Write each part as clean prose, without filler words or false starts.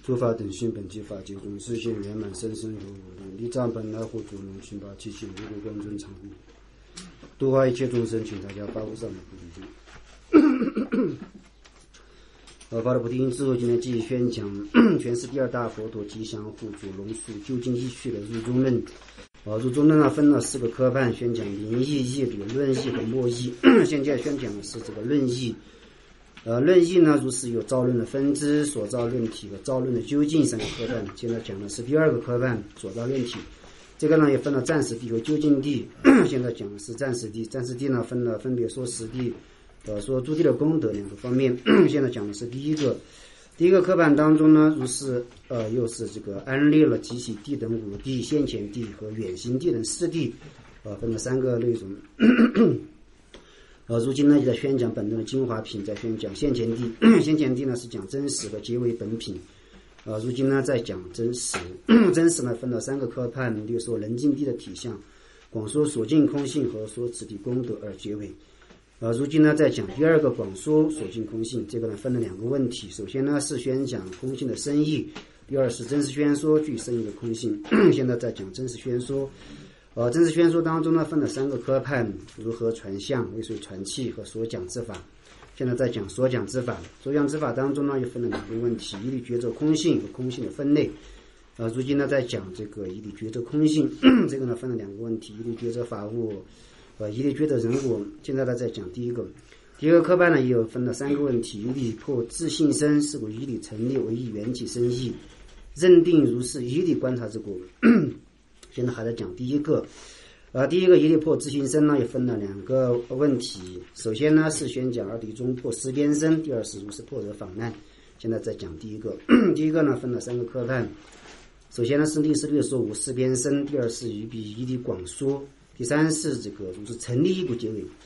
诸法等性本具法界中，实现圆满生生如无力藏本来护主龙寻法七情如如光尊常护，度化一切众生，请大家发无上的菩提心。发了菩提心之后，今天继续宣讲全是第二大佛陀吉祥护主龙树究竟义趣的入中论。入中论呢分了4个科判，宣讲灵义、义理、论义和默义。现在宣讲的是这个论义。论义呢，如是有造论的分支、所造论体和造论的究竟3个科判。现在讲的是第2个科判，所造论体。这个呢也分了暂时地和究竟地。现在讲的是暂时地，暂时地呢分别说实地。说诸地的功德2个方面。现在讲的是第一个科判当中呢，如是又是这个安立了极喜地等5地、现前地和远行地等4地，分了3个内容。如今呢就在宣讲本论的精华品，在宣讲现前地。现前地呢是讲真实和结为本品。如今呢在讲真实。真实呢分了3个科判，例如说能尽地的体相，广说所尽空性和说此地功德而结为。如今呢在讲第2个广说所尽空性，这个呢分了2个问题。首先呢是宣讲空性的深义，第二是真实宣说具深义的空性。现在在讲真实宣说。真实宣说当中呢分了3个科判，如何传相、为谁传气和所讲之法。现在在讲所讲之法。所讲之法当中呢又分了2个问题，一律觉着空性和空性的分类。如今呢在讲这个一律觉着空性，这个呢分了2个问题，一律觉着法物，一律觉着人我。现在呢在讲第一个科判呢也有分了3个问题，一律破自性身，是故一律成立为一缘起生义，认定如是一律观察之果。现在还在讲第一个一律破自性身呢也分了2个问题。首先呢是宣讲二谛中破思边身，第二是如是破者访难。现在在讲第一个呢分了3个科判。首先呢是第46说无思边身，第二是于彼一律广说，第三是这个如是成立一股结尾。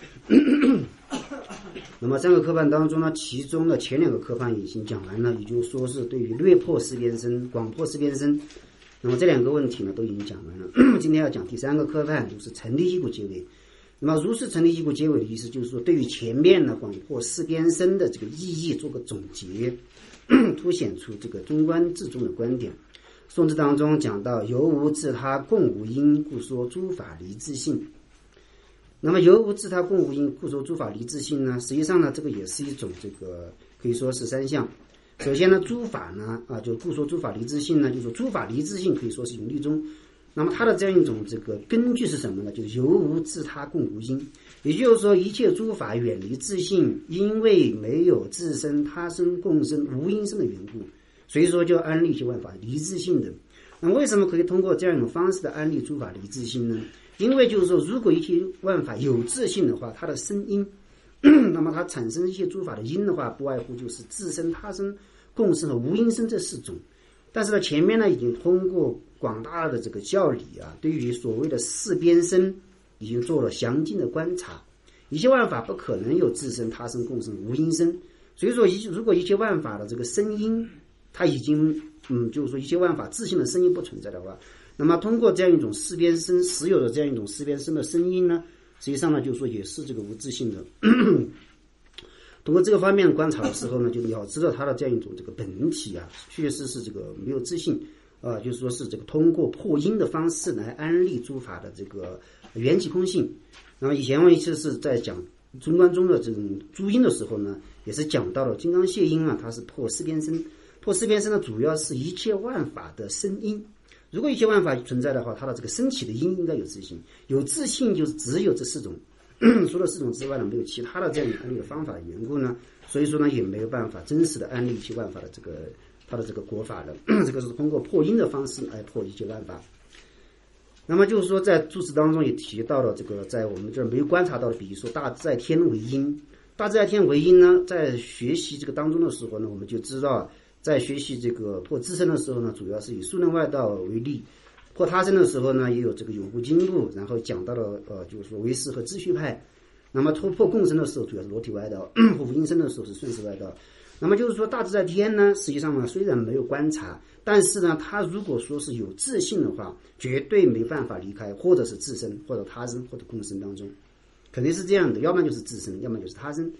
那么3个科判当中呢，其中的前2个科判已经讲完了，也就是说是对于略破思边身、广破思边身。那么这2个问题呢都已经讲完了。今天要讲第3个科判，就是成立一股结尾。那么如是成立一股结尾的意思，就是说对于前面呢广破思边身的这个意义做个总结，凸显出这个中观自宗的观点。宋字当中讲到由无自他共无因，故说诸法离自性。那么由无自他共无因，故说诸法离自性呢，实际上呢这个也是一种这个可以说是3项。首先呢诸法呢就故说诸法离自性呢，就是说诸法离自性可以说是永立中。那么它的这样一种这个根据是什么呢？就是由无自他共无因，也就是说一切诸法远离自性，因为没有自身他生共生无因生的缘故，所以说就安立一切万法离自性的。那为什么可以通过这样一种方式的安立诸法离自性呢？因为就是说如果一切万法有自性的话，它的生因那么它产生一些诸法的因的话，不外乎就是自身他生共生和无因生这4种。但是呢前面呢已经通过广大的这个教理对于所谓的四边身已经做了详尽的观察。一切万法不可能有自身他生共生无因生，所以说如果一切万法的这个生因它已经就是说一切万法自性的生因不存在的话，那么通过这样一种四边身实有的这样一种四边身的生因呢，实际上呢就是说也是这个无自性的。通过这个方面观察的时候呢，就了知道它的这样一种这个本体确实是这个没有自性就是说是这个通过破因的方式来安立诸法的这个缘起空性。那么以前我一次是在讲中观中的这种诸因的时候呢，也是讲到了金刚解因它是破四边身。破四边身呢主要是一切万法的生因。如果一切万法存在的话，它的这个升起的因应该有自性，有自性就是只有这4种。除了4种之外呢，没有其他的这样安立的方法的缘故呢，所以说呢也没有办法真实的安立一切万法的这个它的这个果法的。这个是通过破因的方式来破一切万法。那么就是说在注释当中也提到了这个在我们这儿没有观察到的，比如说大自在天为因。大自在天为因呢，在学习这个当中的时候呢，我们就知道在学习这个破自身的时候呢，主要是以数论外道为例。破他身的时候呢，也有这个永护经部，然后讲到了就是说唯识和秩序派。那么突破共生的时候主要是裸体外道，破无因生的时候是顺势外道。那么就是说大自在天呢，实际上呢虽然没有观察，但是呢它如果说是有自性的话，绝对没办法离开或者是自身或者他身或者共生当中，肯定是这样的，要么就是自身，要么就是他身。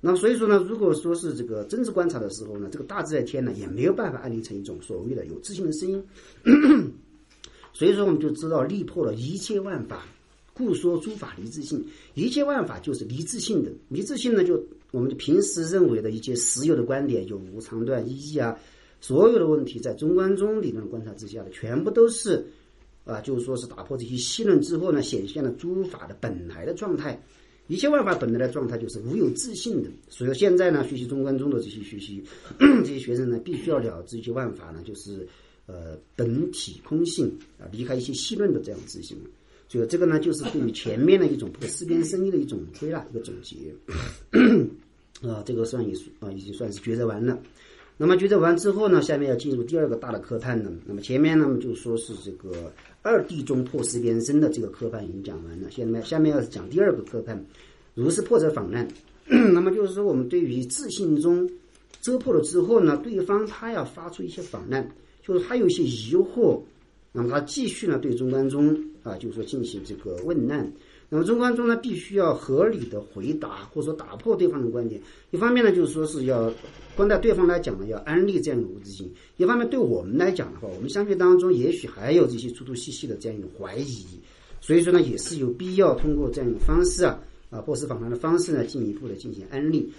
那所以说呢，如果说是这个真实观察的时候呢，这个大自在天呢也没有办法安立成一种所谓的有自性的声音。所以说我们就知道力破了一切万法，故说诸法离自性。一切万法就是离自性的，离自性呢就我们平时认为的一些实有的观点，有无常断一义啊，所有的问题在中观中理论观察之下的全部都是就是说是打破这些细论之后呢，显现了诸法的本来的状态。一切万法本来的状态就是无有自性的，所以现在呢，学习中观中的这些这些学生呢，必须要了知一切万法呢，就是本体空性离开一些细论的这样自性。所以这个呢，就是对于前面的一种破四边生意的一种归纳一个总结。这个已经算是抉择完了。那么抉择完之后呢，下面要进入第二个大的科判呢。那么前面呢就说是这个二谛中破四边生的这个科判已经讲完了，下面要讲第二个科判，如是破者访难。那么就是说我们对于自性中遮破了之后呢，对方他要发出一些访难，就是他有一些疑惑，那么他继续呢对中观中就是说进行这个问难。那么中观中呢，必须要合理的回答，或者说打破对方的观点。一方面呢，就是说是要光对对方来讲呢，要安立这样一种无自性；一方面对我们来讲的话，我们相对当中也许还有这些粗粗细细的这样一种怀疑，所以说呢，也是有必要通过这样一种方式破四访难的方式呢，进一步的进行安立。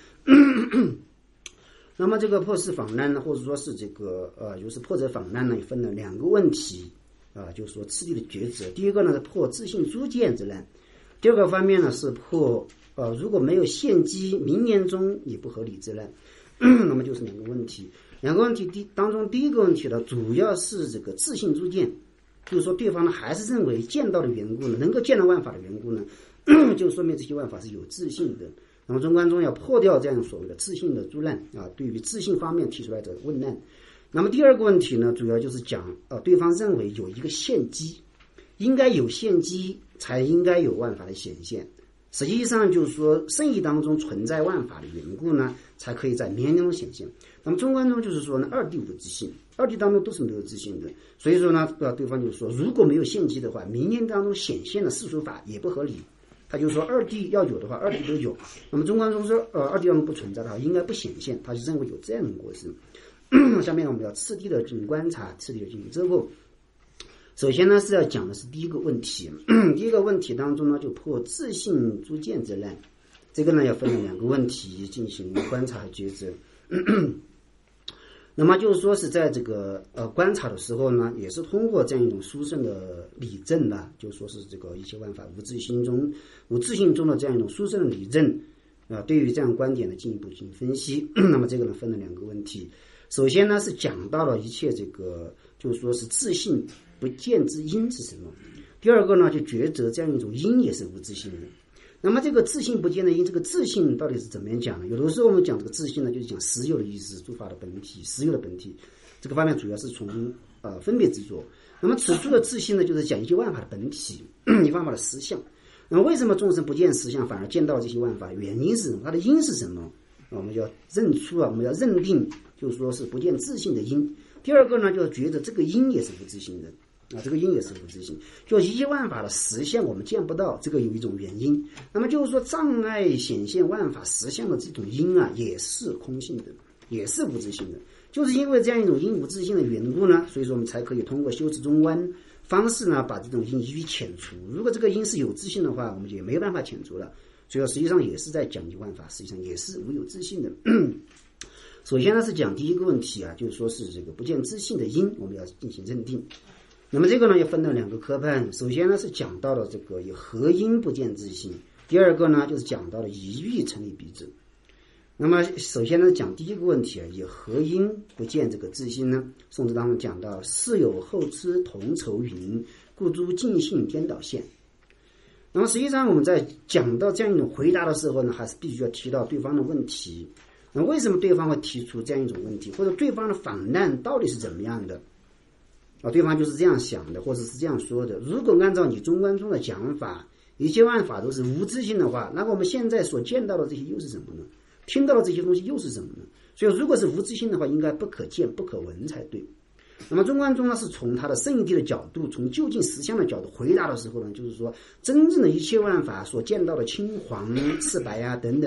那么这个破四访难呢，或者说是这个就是破者访难呢，也分了两个问题就是说次第的抉择。第一个呢是破自性诸见之难。第二个方面呢是破如果没有现机，明年中也不合理之难。那么就是两个问题当中，第一个问题呢，主要是这个自性诸见，就是说对方呢还是认为见到的缘故呢，能够见到万法的缘故呢，就说明这些万法是有自性的。那么中观中要破掉这样所谓的自性的诸难对于自性方面提出来的问难。那么第二个问题呢，主要就是讲对方认为有一个现机，应该有现机才应该有万法的显现。实际上就是说圣义当中存在万法的缘故呢，才可以在明年中显现。那么中观中就是说呢，二谛无自性，二谛当中都是没有自性的。所以说呢，对方就是说如果没有现机的话，明年当中显现的世俗法也不合理。他就说二谛要有的话，二谛都有。那么中观中说二谛要不存在的话，应该不显现，他就认为有这样的过失。下面我们要次第的进行观察，次第的进行遮破。首先呢是要讲的是第一个问题，第一个问题当中呢就破自性诸见之难。这个呢要分两个问题进行观察和抉择。那么就是说是在这个观察的时候呢，也是通过这样一种殊胜的理证呢，就说是这个一切万法无自性中的这样一种殊胜的理证对于这样观点的进一步进行分析。那么这个呢分了两个问题。首先呢是讲到了一切这个就是说是自性不见之因是什么。第二个呢就抉择这样一种因也是无自性的。那么这个自性不见的因，这个自性到底是怎么样讲呢？有的时候我们讲这个自性呢，就是讲实有的意思，诸法的本体，实有的本体。这个方面主要是从分别执着。那么此处的自性呢，就是讲一切万法的本体，一切万法的实相。那么为什么众生不见实相，反而见到这些万法？原因是什么？它的因是什么？我们要认出我们要认定，就是说是不见自性的因。第二个呢，就是觉得这个因也是不自性的。这个因也是不自性，就一切万法的实相我们见不到，这个有一种原因。那么就是说障碍显现万法实相的这种因也是空性的，也是无自性的。就是因为这样一种因无自性的缘故呢，所以说我们才可以通过修持中观方式呢，把这种因予以遣除。如果这个因是有自性的话，我们就没有办法遣除了。所以实际上也是在讲究万法，实际上也是无有自性的。首先呢是讲第一个问题就是说是这个不见自性的因，我们要进行认定。那么这个呢也分了两个科判。首先呢是讲到了这个以合因不见自性，第二个呢就是讲到了以欲成立彼之。那么首先呢讲第一个问题以合因不见这个自性呢，宋词当中讲到事有后知同酬云，故诸尽性颠倒现。那么实际上我们在讲到这样一种回答的时候呢，还是必须要提到对方的问题。那为什么对方会提出这样一种问题，或者对方的访难到底是怎么样的对方就是这样想的，或者是这样说的。如果按照你中观中的讲法，一切万法都是无自性的话，那么我们现在所见到的这些又是什么呢？听到的这些东西又是什么呢？所以如果是无自性的话，应该不可见不可闻才对。那么中观中呢是从他的圣义谛的角度，从究竟实相的角度回答的时候呢，就是说真正的一切万法所见到的青黄赤白等等，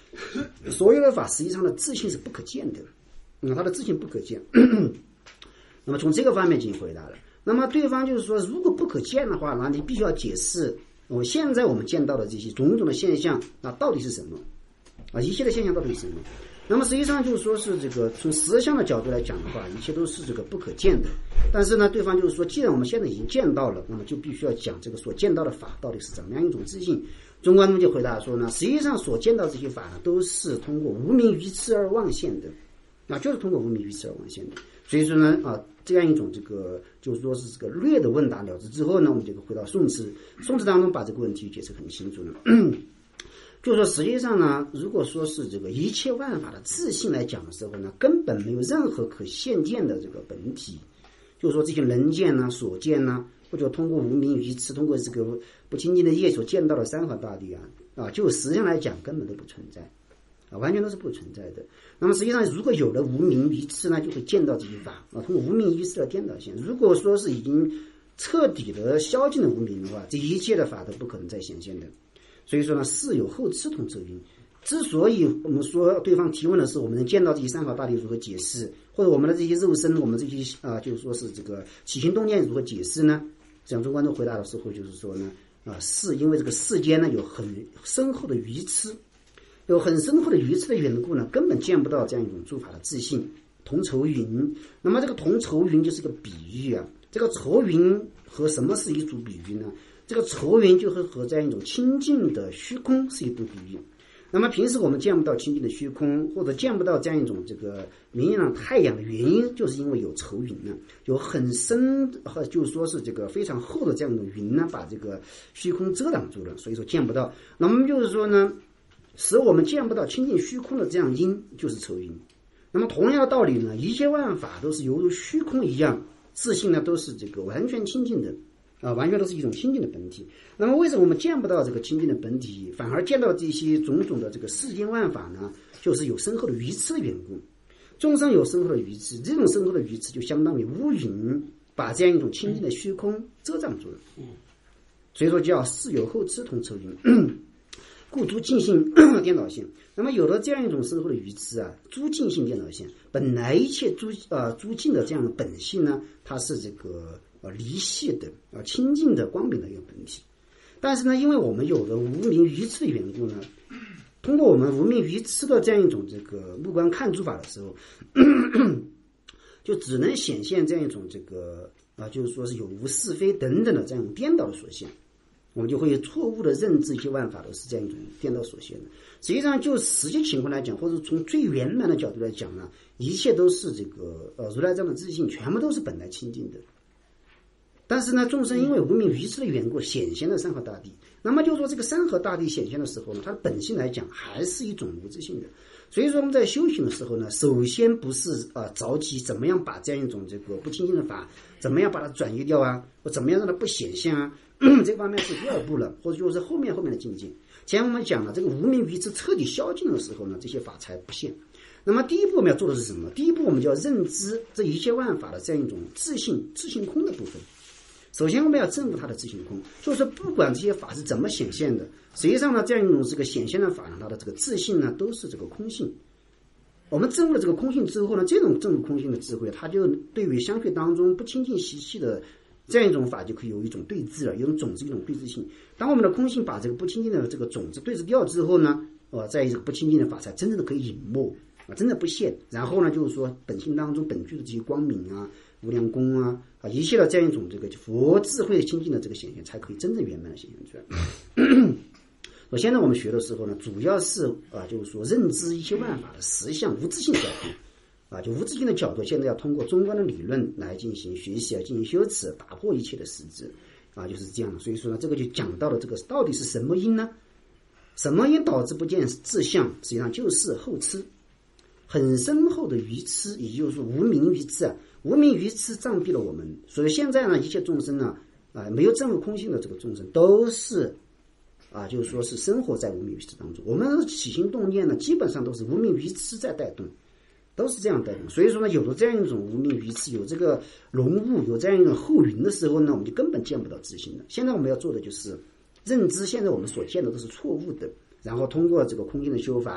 所有的法实际上的自性是不可见的，它的自性不可见。那么从这个方面进行回答了。那么对方就是说，如果不可见的话，那你必须要解释现在我们见到的这些种种的现象到底是什么一切的现象到底是什么。那么实际上就是说是这个从实相的角度来讲的话，一切都是这个不可见的。但是呢，对方就是说，既然我们现在已经见到了，那么就必须要讲这个所见到的法到底是怎么样一种自性。中观宗就回答说呢，实际上所见到这些法呢，都是通过无明愚痴而妄现的，就是通过无明愚痴而妄现的。所以说呢，这样一种这个就是说是这个略的问答了之之后呢，我们就回到宋词当中把这个问题解释很清楚了。就是说实际上呢，如果说是这个一切万法的自性来讲的时候呢，根本没有任何可现见的这个本体。就是说这些能见呢、所见呢，或者通过无明愚痴，通过这个不清净的业所见到的山河大地就实际上来讲根本都不存在完全都是不存在的。那么实际上如果有了无明愚痴呢，就会见到这些法通过无明愚痴的颠倒现。如果说是已经彻底的消尽了无明的话，这一切的法都不可能再显现的。所以说呢，事有后痴同周云。之所以我们说对方提问的是我们能见到这些山河大地如何解释，或者我们的这些肉身，我们这些就是说是这个起心动念如何解释呢？讲中观众回答的时候就是说呢，是因为这个世间呢有很深厚的愚痴，有很深厚的愚痴的缘故呢，根本见不到这样一种诸法的自性。同愁云，那么这个同愁云就是个比喻这个愁云和什么是一组比喻呢？这个愁云就和这样一种清净的虚空是一组比喻。那么平时我们见不到清净的虚空，或者见不到这样一种这个明亮太阳的原因，就是因为有愁云呢，有很深就是说是这个非常厚的这样的云呢，把这个虚空遮挡住了，所以说见不到。那么就是说呢，使我们见不到清净虚空的这样因就是愁云。那么同样的道理呢，一切万法都是犹如虚空一样，自性呢都是这个完全清净的完全都是一种清净的本体。那么为什么我们见不到这个清净的本体，反而见到这些种种的这个世间万法呢？就是有深厚的愚痴的缘故。众生有深厚的愚痴，这种深厚的愚痴就相当于乌云把这样一种清净的虚空遮障住了。所以说叫事有后痴同愁云，故诸尽性颠倒现。那么有了这样一种深厚的愚痴诸尽性颠倒现，本来一切诸尽的这样的本性呢，它是这个离系的清净的光明的一个本体。但是呢，因为我们有了无明愚痴的缘故呢，通过我们无明愚痴的这样一种这个目光看诸法的时候，就只能显现这样一种这个就是说是有无是非等等的这样一种颠倒的所现。我们就会错误的认知一些万法都是这样一种颠倒所现的。实际上就实际情况来讲，或者从最圆满的角度来讲呢，一切都是这个如来藏的自性全部都是本来清净的。但是呢，众生因为无明愚痴的缘故显现了山河大地，那么就说这个山河大地显现的时候呢，它的本性来讲还是一种无自性的。所以说我们在修行的时候呢，首先不是着急怎么样把这样一种这个不清净的法怎么样把它转移掉或怎么样让它不显现这方面是第二步了，或者就是后面的境界。前面我们讲了，这个无明愚痴彻底消尽的时候呢，这些法才不现。那么第一步我们要做的是什么？第一步我们就要认知这一切万法的这样一种自性空的部分。首先我们要证悟它的自性空，就是说不管这些法是怎么显现的，实际上呢，这样一种这个显现的法呢，它的这个自性呢都是这个空性。我们证悟了这个空性之后呢，这种证悟空性的智慧，它就对于相续当中不清净习气的这样一种法就可以有一种对治了，有一种种子，一种对治性。当我们的空性把这个不清净的这个种子对治掉之后呢，在这个不清净的法才真正的可以隐没真的不现。然后呢，就是说本性当中本具的这些光明无量功一切的这样一种这个佛智慧清净的这个显现，才可以真正圆满的显现出来。我现在我们学的时候呢，主要是就是说认知一切万法的实相无自性角度就无自性的角度，现在要通过中观的理论来进行学习进行修持，打破一切的实质就是这样的。所以说呢，这个就讲到了这个到底是什么因呢？什么因导致不见自相？实际上就是后痴，很深厚的愚痴，也就是说无明愚痴无明愚痴障蔽了我们。所以现在呢，一切众生呢没有证悟空性的这个众生都是就是说是生活在无明愚痴当中。我们起心动念呢，基本上都是无明愚痴在带动，都是这样带动。所以说呢，有了这样一种无明愚痴，有这个浓雾，有这样一种厚云的时候呢，我们就根本见不到自性了。现在我们要做的就是认知现在我们所见的都是错误的，然后通过这个空性的修法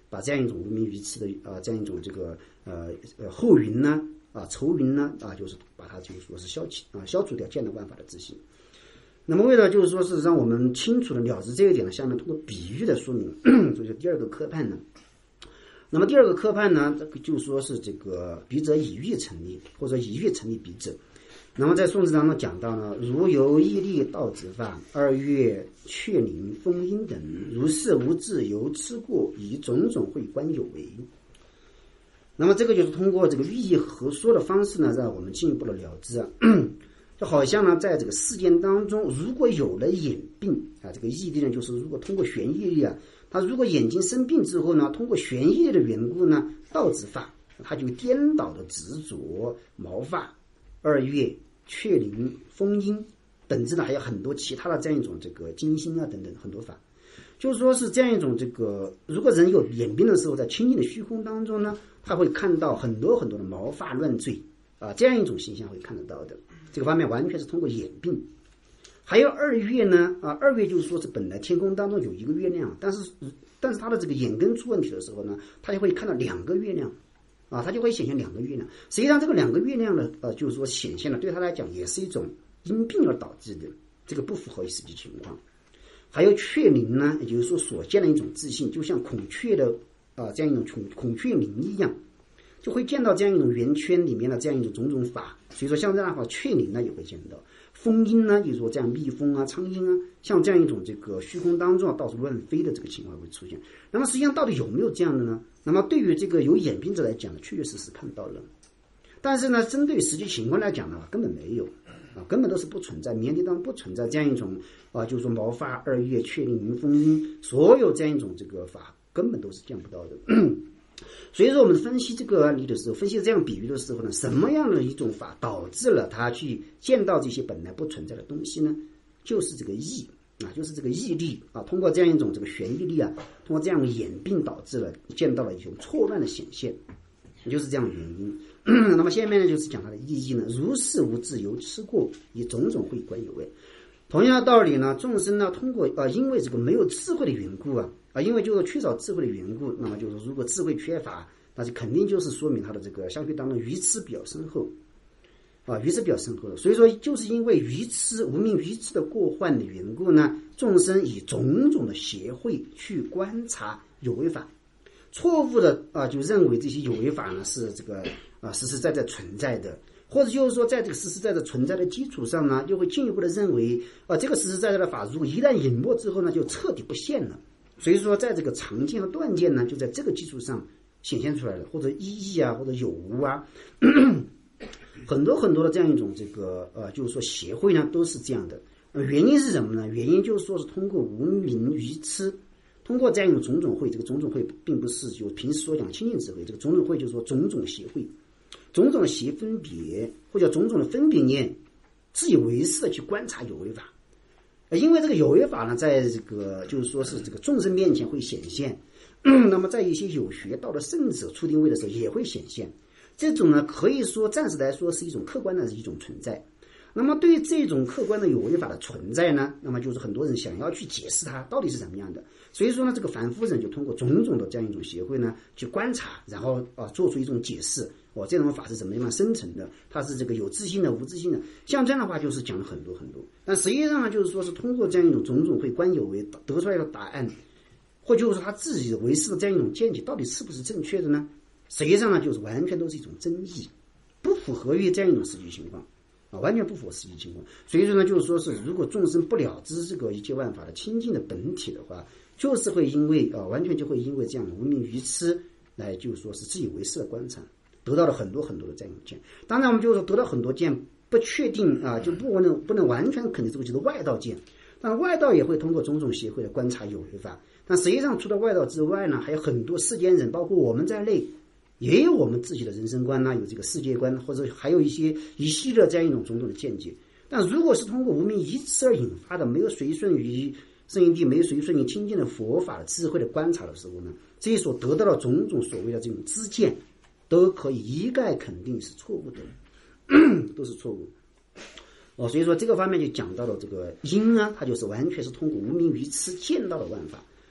把这样一种无名愚痴的这样一种这个后云呢愁云呢就是把它就是说是消除掉见到万法的自信。那么为了就是说是让我们清楚的了知这一点呢，下面通过比喻的说明，这就第二个科判呢。那么第二个科判呢，就是说是这个笔者以喻成立，或者以喻成立笔者。那么在宋词当中讲到呢，如由义利道子法，二月确灵封阴等，如是无智由吃过，以种种会观有为。那么这个就是通过这个寓意合说的方式呢，让我们进一步的了知就好像呢，在这个事件当中，如果有了眼病这个义利呢，就是如果通过玄义力他如果眼睛生病之后呢，通过玄义力的缘故呢，道子发他就颠倒的执着毛发、二月、确灵、封阴等之呢，还有很多其他的这样一种这个金星等等很多法。就是说是这样一种这个，如果人有眼病的时候，在清净的虚空当中呢，他会看到很多很多的毛发乱坠这样一种形象会看得到的。这个方面完全是通过眼病。还有二月呢二月就是说是本来天空当中有一个月亮，但是他的这个眼根出问题的时候呢，他就会看到两个月亮他就会显现两个月亮。实际上这个两个月亮呢就是说显现了，对他来讲也是一种因病而导致的，这个不符合实际情况。还有确灵呢，也就是说所见的一种自信，就像孔雀的这样一种孔雀灵一样，就会见到这样一种圆圈里面的这样一种种种法。所以说像这样的话，确灵呢也会见到。风音呢，就是说这样蜜蜂苍蝇像这样一种这个虚空当中到处乱飞的这个情况会出现。那么实际上到底有没有这样的呢？那么对于这个有眼病者来讲呢，确确实实看到了。但是呢，针对实际情况来讲呢，根本没有根本都是不存在，棉地当中不存在这样一种就是说毛发、二月、确灵、风音，所有这样一种这个法根本都是见不到的。所以说我们分析这个案例的时候，分析这样比喻的时候呢，什么样的一种法导致了他去见到这些本来不存在的东西呢？就是这个义就是这个义力通过这样一种这个玄义力通过这样的眼病导致了见到了一种错乱的显现，就是这样的原因。那么下面呢，就是讲它的意义呢，如是无智由吃过，以种种会观有为。同样的道理呢，众生呢通过因为这个没有智慧的缘故因为就是缺少智慧的缘故，那么就是如果智慧缺乏，那就肯定就是说明他的这个相对当中愚痴比较深厚愚痴比较深厚的。所以说就是因为愚痴无明愚痴的过患的缘故呢，众生以种种的邪慧去观察有为法，错误的就认为这些有为法呢是这个实实在在存在的，或者就是说在这个实实在在存在的基础上呢，又会进一步的认为这个实实在在的法如果一旦隐没之后呢，就彻底不现了。所以说在这个常见和断见呢，就在这个基础上显现出来了，或者意义或者有无很多很多的这样一种这个就是说协会呢都是这样的。原因是什么呢？原因就是说是通过无明愚痴，通过这样一种种种会，这个种种会并不是就平时所讲清净智慧，这个种种会就是说种种协会，种种的协分别或者种种的分别念，自以为是的去观察有为法。因为这个有为法呢，在这个就是说是这个众生面前会显现，那么在一些有学道的圣者出定位的时候也会显现。这种呢，可以说暂时来说是一种客观的一种存在。那么对于这种客观的有为法的存在呢，那么就是很多人想要去解释它到底是怎么样的。所以说呢，这个凡夫人就通过种种的这样一种协会呢去观察，然后做出一种解释。这种法是怎么样生成的？它是这个有自性的、无自性的。像这样的话，就是讲了很多很多。但实际上呢，就是说是通过这样一种种种会观有为得出来的答案，或就是说他自己为是的这样一种见解，到底是不是正确的呢？实际上呢，就是完全都是一种争议，不符合于这样一种实际情况完全不符合实际情况。所以说呢，就是说是如果众生不了知这个一切万法的清净的本体的话，就是会因为完全就会因为这样的无明愚痴来就是说是自以为是的观察，得到了很多很多的这样一种见。当然我们就是说得到很多见，不确定就不能完全肯定这个就是外道见。但外道也会通过种种协会的观察有为法，但实际上除了外道之外呢，还有很多世间人，包括我们在内，也有我们自己的人生观有这个世界观，或者还有一些一系列这样一种种种的见解。但如果是通过无明愚痴而引发的，没有随顺于圣义地，没有随顺于清净的佛法的智慧的观察的时候呢，这些所得到的种种所谓的这种知见，都可以一概肯定是错误的，都是错误。所以说这个方面就讲到了这个因它就是完全是通过无明愚痴见到了万法。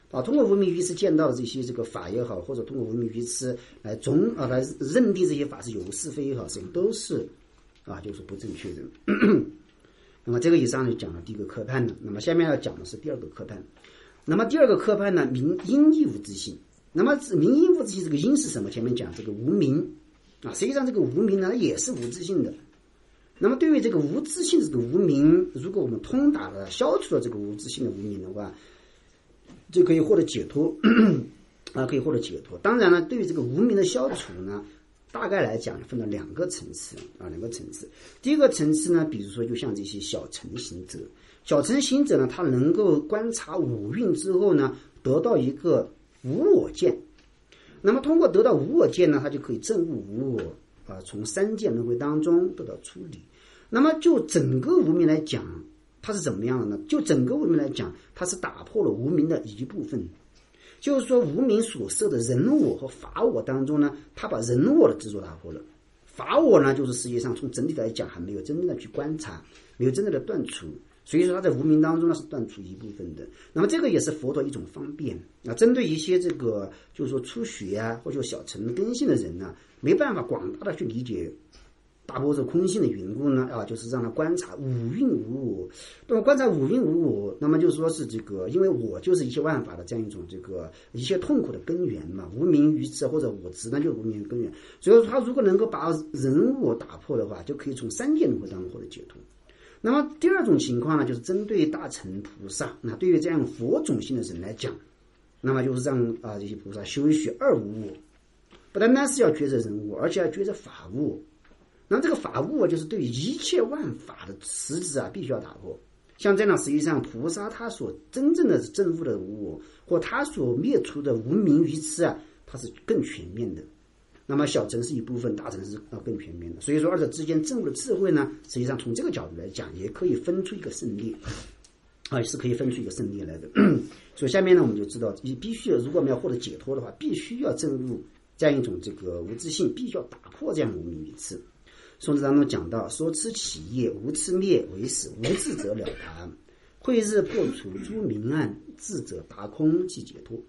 通过无名愚痴见到的这些这个法也好，或者通过无名愚痴来来认定这些法是有是非也好，实际上都是就是不正确的。那么这个以上就讲了第一个科判了。那么下面要讲的是第二个科判。那么第二个科判呢，名因亦无自性。那么名因无自性，这个因是什么？前面讲这个无名实际上这个无名呢也是无自性的。那么对于这个无自性的这个无名，如果我们通达了消除了这个无自性的无名的话，就可以获得解脱可以获得解脱。当然了，对于这个无名的消除呢，大概来讲分了两个层次。第一个层次呢，比如说就像这些小乘行者，小乘行者呢，他能够观察五蕴之后呢，得到一个无我见。那么通过得到无我见呢，他就可以证悟无我从三界轮回当中得到出离。那么就整个无明来讲，它是怎么样的呢？就整个无明来讲，它是打破了无明的一部分。就是说无明所设的人我和法我当中呢，它把人我的执着打破了。法我呢，就是实际上从整体来讲还没有真正的去观察，没有真正的断除，所以说它在无明当中呢是断除一部分的。那么这个也是佛陀一种方便针对一些这个就是说初学或者小乘根性的人呢，没办法广大的去理解大波这空性的缘故呢就是让他观察五蕴无我。那么观察五蕴无我，那么就说是这个，因为我就是一切万法的这样一种这个一切痛苦的根源嘛，无明愚痴或者我执那就是无明根源。所以说他如果能够把人我打破的话，就可以从三界轮回当中获得解脱。那么第二种情况呢，就是针对大乘菩萨，那对于这样佛种性的人来讲，那么就是让这些菩萨修学二无我，不单单是要觉着人我，而且要觉着法我。那么这个法物就是对于一切万法的实质必须要打破。像这样实际上菩萨他所真正的证悟的无我，或他所灭除的无明愚痴它是更全面的。那么小乘是一部分，大乘是更全面的。所以说二者之间证悟的智慧呢，实际上从这个角度来讲，也可以分出一个胜劣是可以分出一个胜劣来的。所以下面呢，我们就知道必须如果我们要获得解脱的话，必须要证悟这样一种这个无自性，必须要打破这样无明愚痴。宋词当中讲到说，痴起业，无痴灭为始，无智者了达，慧日破除诸明暗，智者达空即解脱。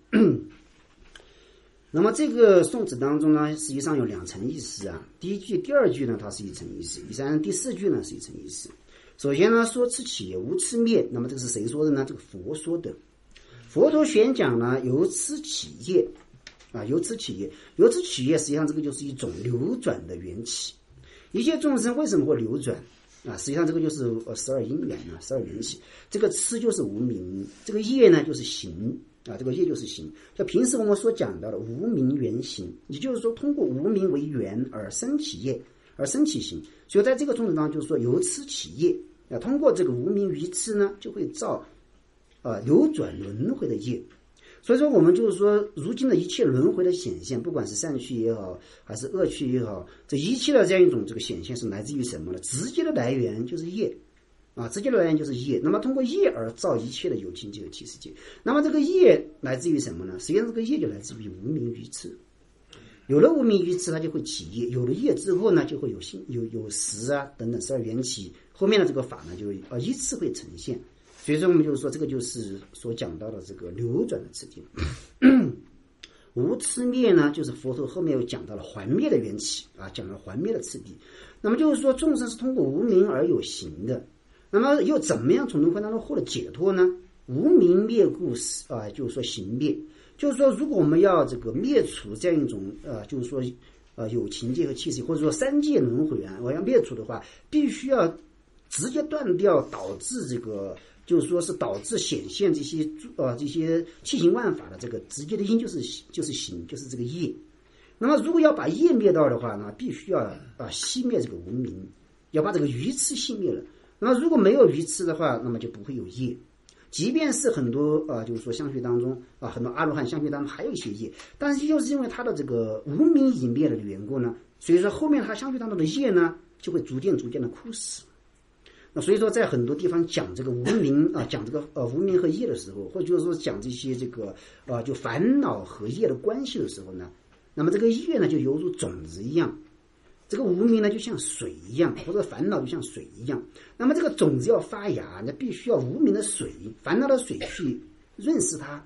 那么这个宋词当中呢，实际上有两层意思第一句第二句呢，它是一层意思，第四句呢是一层意思。首先呢，说痴起业无痴灭，那么这个是谁说的呢？这个佛说的。佛陀宣讲呢，由痴起业由痴起业，由痴起业，实际上这个就是一种流转的缘起。一切众生为什么会流转实际上这个就是12因缘12缘起。这个痴就是无明，这个业呢就是行这个业就是行。就平时我们所讲到的无明缘行，也就是说通过无明为缘而生起业，而生起行。所以在这个宗旨当中，就是说由痴起业通过这个无明愚痴呢，就会造流转轮回的业。所以说我们就是说，如今的一切轮回的显现，不管是善趣也好，还是恶趣也好，这一切的这样一种这个显现是来自于什么呢？直接的来源就是业直接的来源就是业。那么通过业而造一切的有情界和器世界。那么这个业来自于什么呢？实际上这个业就来自于无明愚痴。有了无明愚痴，它就会起业，有了业之后呢，就会有心有识等等12缘起，后面的这个法呢就依次会呈现。所以说我们就是说，这个就是所讲到的这个流转的次第。无痴灭呢，就是佛陀后面又讲到了还灭的缘起讲了还灭的次第。那么就是说，众生是通过无明而有行的，那么又怎么样从轮回当中获得解脱呢？无明灭故就是说行灭，就是说如果我们要这个灭除这样一种就是说有情界和器世界，或者说三界轮回我要灭除的话，必须要直接断掉导致这个就是说是导致显现这些气行万法的这个直接的因就是行，就是这个业。那么如果要把业灭掉的话呢，必须要熄灭这个无明，要把这个愚痴熄灭了。那么如果没有愚痴的话，那么就不会有业。即便是很多就是说相续当中很多阿罗汉相续当中还有一些业，但是就是因为他的这个无明已灭了的缘故呢，所以说后面他相续当中的业呢就会逐渐的枯死。那所以说在很多地方讲这个无明讲这个无明和业的时候，或者就是说讲这些这个就烦恼和业的关系的时候呢，那么这个业呢就犹如种子一样，这个无明呢就像水一样，或者烦恼就像水一样。那么这个种子要发芽，那必须要无明的水，烦恼的水去润湿它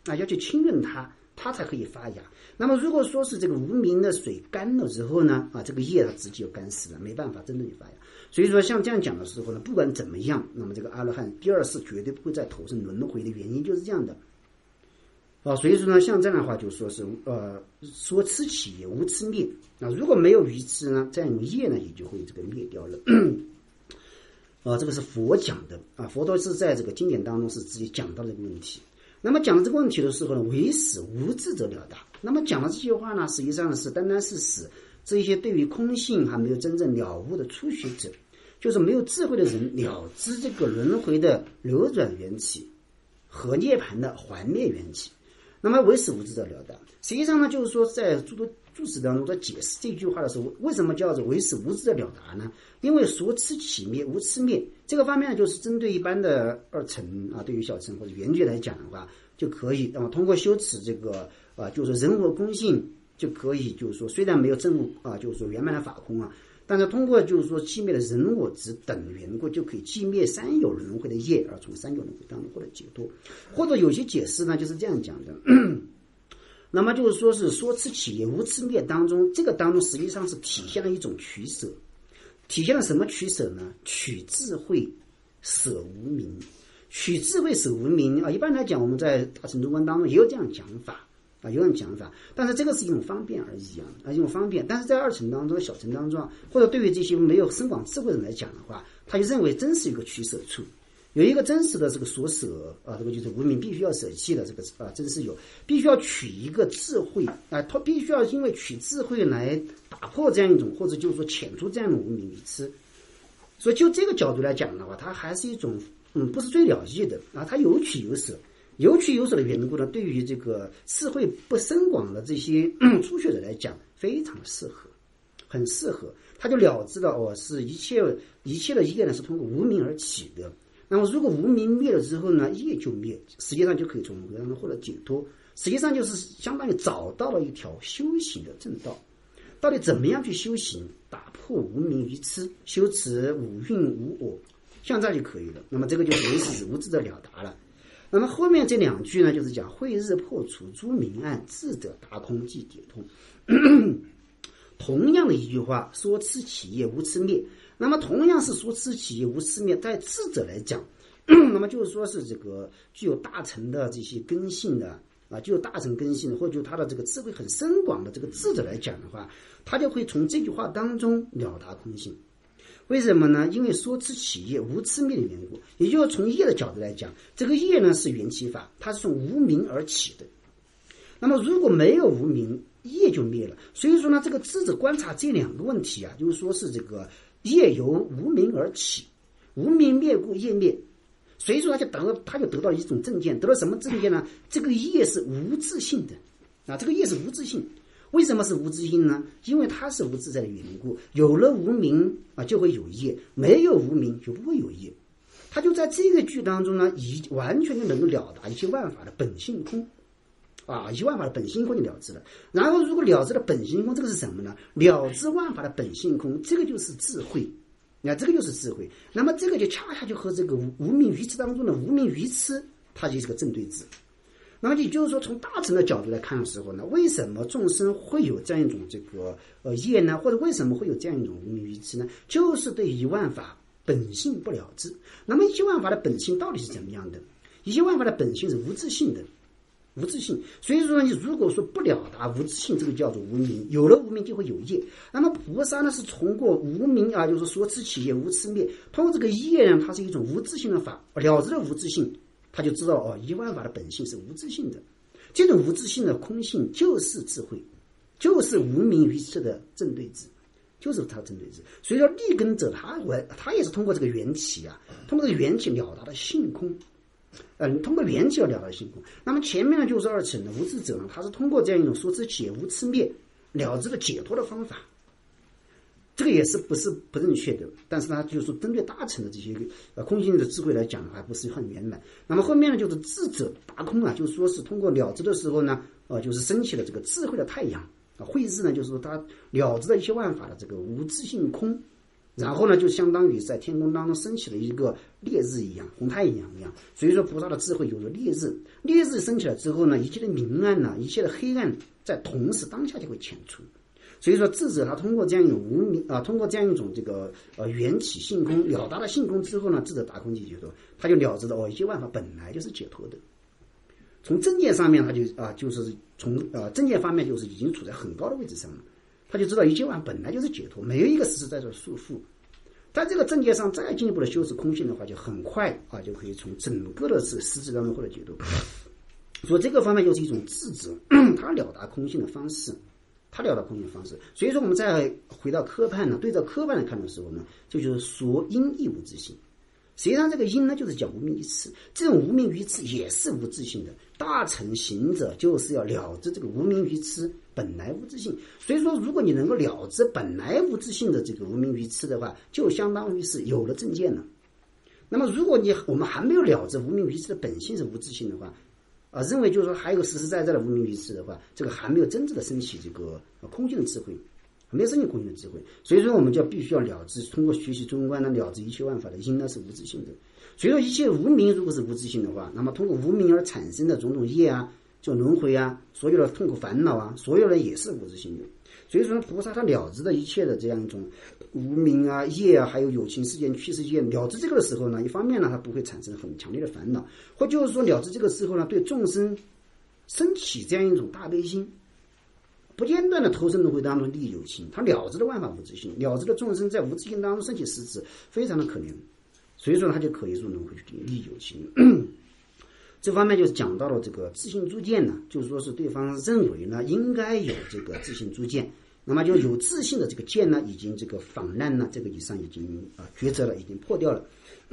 要去浸润它，它才可以发芽。那么如果说是这个无名的水干了之后呢，这个叶它直接就干死了，没办法真正的发芽。所以说像这样讲的时候呢，不管怎么样，那么这个阿罗汉第二世绝对不会再投生轮回的原因就是这样的。所以说呢，像这样的话就说是说痴起也无痴灭。如果没有愚痴呢，这样一种业呢也就会这个灭掉了。这个是佛讲的佛陀是在这个经典当中是直接讲到这个问题。那么讲到这个问题的时候呢，唯死无智者了达。那么讲的这些话呢，实际上是单单是使这一些对于空性还没有真正了悟的初学者，就是没有智慧的人了知这个轮回的流转缘起和涅槃的还灭缘起。那么唯死无智者了达，实际上呢，就是说在诸多注释当中在解释这句话的时候，为什么叫做唯死无智者了达呢？因为说痴起灭无痴灭这个方面呢，就是针对一般的二乘对于小乘或者圆觉来讲的话，就可以通过修持这个就是人我空性就可以，就是说虽然没有证悟就是说圆满的法空但是通过就是说寂灭的人我执等缘故，就可以寂灭三有轮回的业，而从三有轮回当中获得解脱。或者有些解释呢就是这样讲的那么就是说是说痴起也无痴灭当中，这个当中实际上是体现了一种取舍。体现了什么取舍呢？取智慧舍无明。取智慧舍无明一般来讲我们在大乘中观当中也有这样讲法有这样讲法，但是这个是一种方便而已一种方便。但是在二乘当中小乘当中或者对于这些没有深广智慧的人来讲的话，他就认为真是一个取舍处，有一个真实的这个所舍这个就是无明必须要舍弃的这个真是有，必须要取一个智慧他必须要因为取智慧来打破这样一种，或者就是说遣除这样的无明愚痴。所以就这个角度来讲的话，它还是一种不是最了义的它有取有舍。有取有舍的缘故呢，对于这个智慧不深广的这些初学者来讲非常适合，很适合。他就了知了是一切的业呢是通过无明而起的。那么如果无明灭了之后呢，业就灭，实际上就可以从轮回当中获得解脱。实际上就是相当于找到了一条修行的正道。到底怎么样去修行，打破无明愚痴，修持五蕴无我，像这样就可以了。那么这个就是唯死无智的了达了。那么后面这两句呢，就是讲慧日破除诸明暗，智者达空即解脱同样的一句话，说痴起业无痴灭。那么同样是说痴起业无痴灭，在智者来讲那么就是说是这个具有大乘的这些根性的具有大乘根性的，或者就他的这个智慧很深广的这个智者来讲的话，他就会从这句话当中了达空性。为什么呢？因为说痴起业无痴灭的缘故，也就是从业的角度来讲，这个业呢是缘起法，它是从无明而起的。那么如果没有无明，业就灭了。所以说呢，这个智者观察这两个问题就是说是这个业由无明而起，无明灭故业灭。所以说他就得到一种正见，得到什么正见呢？这个业是无自性的这个业是无自性。为什么是无自性呢？因为它是无自在的缘故，有了无明就会有业，没有无明就不会有业。他就在这个句当中呢，完全就能够了达一切万法的本性空一切万法的本性空就了知了。然后如果了知了本性空，这个是什么呢？了知万法的本性空，这个就是智慧这个就是智慧。那么这个就恰恰就和这个无明愚痴当中的无明愚痴，它就是个正对治。那么也就是说，从大乘的角度来看的时候呢，为什么众生会有这样一种这个业呢？或者为什么会有这样一种无明愚痴呢？就是对一切万法本性不了知。那么一切万法的本性到底是怎么样的？一切万法的本性是无自性的，无自性。所以说你如果说不了达无自性，这个叫做无明。有了无明就会有业。那么菩萨呢是通过无明就是说痴起业无痴灭，通过这个业呢，它是一种无自性的法，了知了无自性。他就知道一切万法的本性是无自性的，这种无自性的空性就是智慧，就是无明愚痴的正对治，就是他正对治。所以说立根者他也是通过这个缘起通过这个缘起了达的性空通过缘起要了达性空。那么前面呢就是二乘的无智者呢，他是通过这样一种说知起无痴灭了知的解脱的方法。这个也是不正确的，但是呢，就是针对大乘的这些空性的智慧来讲的话，不是很圆满。那么后面呢，就是智者达空就是说是通过了知的时候呢，就是升起了这个智慧的太阳慧日呢，就是说他了知了一切万法的这个无自性空然后呢就相当于在天空当中升起了一个烈日一样，红太阳一样。所以说菩萨的智慧有了烈日，烈日升起来之后呢，一切的明暗呢，一切的黑暗在同时当下就会遣除。所以说智者他通过这样一种无明通过这样一种这个缘起性空，了达了性空之后呢，智者达空即解脱，他就了知到一切万法本来就是解脱的。从正见上面他就是从正见方面就是已经处在很高的位置上了，他就知道一切万法本来就是解脱，没有一个实实在在的束缚。在这个正见上再进一步的修持空性的话，就很快就可以从整个的实质当中获得解脱。所以这个方面就是一种智者他了达空性的方式，所以说我们再回到科判呢，对照科判来看的时候呢，就是说因亦无自性。实际上这个因呢就是讲无名于此，这种无名于此也是无自性的。大乘行者就是要了知这个无名于此本来无自性。所以说如果你能够了知本来无自性的这个无名于此的话，就相当于是有了正见了。那么如果我们还没有了知无名于此的本性是无自性的话，认为就是说还有实实在在的无名于此的话，这个还没有真正的升起这个空性的智慧，没有升起空性的智慧。所以说我们就必须要了知，通过学习中观呢，了知一切万法的因呢是无自性的。所以说一切无明如果是无自性的话，那么通过无明而产生的种种业就轮回所有的痛苦烦恼所有的也是无自性的。所以说菩萨他了知的一切的这样一种无明业还有有情世界趣世界，了知这个的时候呢，一方面呢他不会产生很强烈的烦恼，或就是说了知这个时候呢，对众生升起这样一种大悲心，不间断的投身轮回当中利益有情，他了知的万法无自性，了知的众生在无自性当中升起实质，非常的可怜，所以说他就可以入轮回去利益有情。这方面就是讲到了这个自性诸见呢，就是说是对方认为呢应该有这个自性诸见，那么就有自性的这个见呢，已经这个访难呢，这个以上已经抉择了，已经破掉了。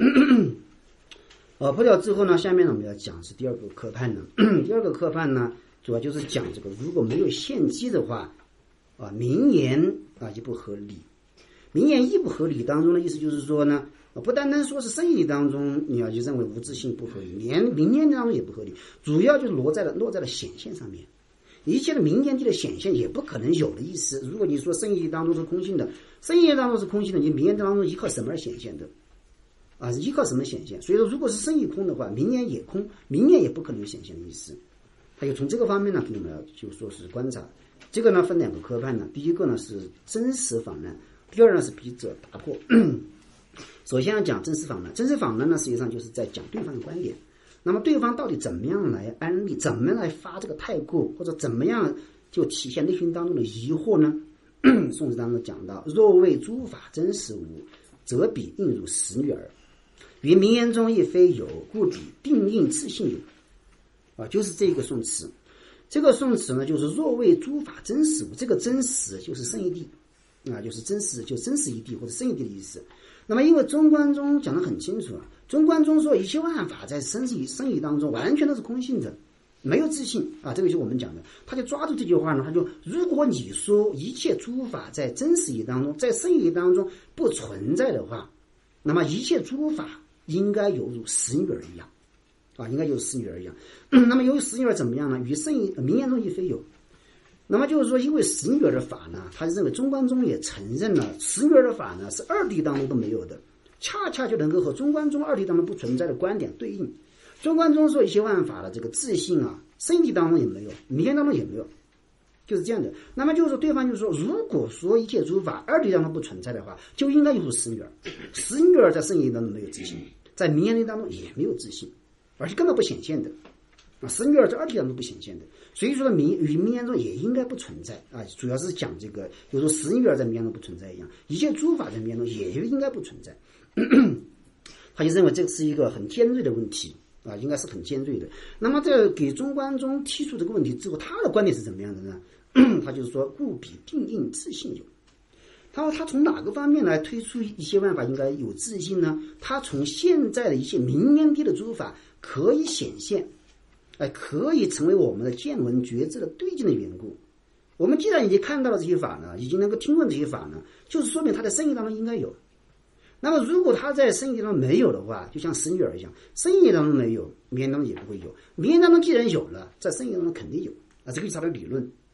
破掉之后呢，下面呢我们要讲是第二个科判呢。第二个科判呢，主要就是讲这个如果没有现机的话，名言亦不合理。名言亦不合理当中的意思就是说呢，不单单说是生意当中你就认为无自性不合理，连名言当中也不合理，主要就是落在了显现上面。一切的名言地的显现也不可能有的意思。如果你说生意当中是空性的，生意当中是空性的，你名言当中依靠什么而显现的？是依靠什么显现？所以说如果是生意空的话，名言也空，名言也不可能有显现的意思。还有从这个方面呢，我们要就说是观察这个呢，分两个科判呢。第一个呢是真实访难，第二呢是笔者打破。首先要讲真实访难，真实访难呢实际上就是在讲对方的观点。那么对方到底怎么样来安利，怎么来发这个太过，或者怎么样就体现内心当中的疑惑呢？宋词当中讲到，若谓诸法真实无，则彼应如实女耳。于名言中亦非有，故彼定应自性有。就是这个宋词。这个宋词呢，就是若谓诸法真实无，这个真实就是生义谛，就是真实，就真实义谛或者生义谛的意思。那么因为中观中讲得很清楚中观中说一切万法在生义当中完全都是空性的，没有自性这个就是我们讲的。他就抓住这句话呢，他就如果你说一切诸法在真实义当中，在生义当中不存在的话，那么一切诸法应该犹如实女儿一样应该有实女儿一样。那么由于实女儿怎么样呢？与名言中亦非有。那么就是说，因为实女儿的法呢，他认为中观中也承认了实女儿的法呢是二谛当中都没有的，恰恰就能够和中观中二谛当中不存在的观点对应。中观中说一切万法的这个自性生谛当中也没有，名言当中也没有，就是这样的。那么就是说，对方就是说，如果说一切诸法二谛当中不存在的话，就应该有实女儿。实女儿在生义当中没有自性，在名言当中也没有自性，而且根本不显现的。实女儿在二谛当中不显现的，所以说与名言中也应该不存在主要是讲这个，比如说实女儿在名言中不存在一样，一切诸法在名言中也应该不存在。他就认为这是一个很尖锐的问题应该是很尖锐的。那么在给中观中提出这个问题之后，他的观点是怎么样的呢？他就是说，故彼定应自性有。他说他从哪个方面来推出一些万法应该有自性呢？他从现在的一些名言地的诸法可以显现，可以成为我们的见闻觉知的对境的缘故。我们既然已经看到了这些法呢，已经能够听闻这些法呢，就是说明他在生意当中应该有。那么如果他在生意当中没有的话，就像实女儿一样，生意当中没有，名言当中也不会有。名言当中既然有了，在生意当中肯定有这个是他的理论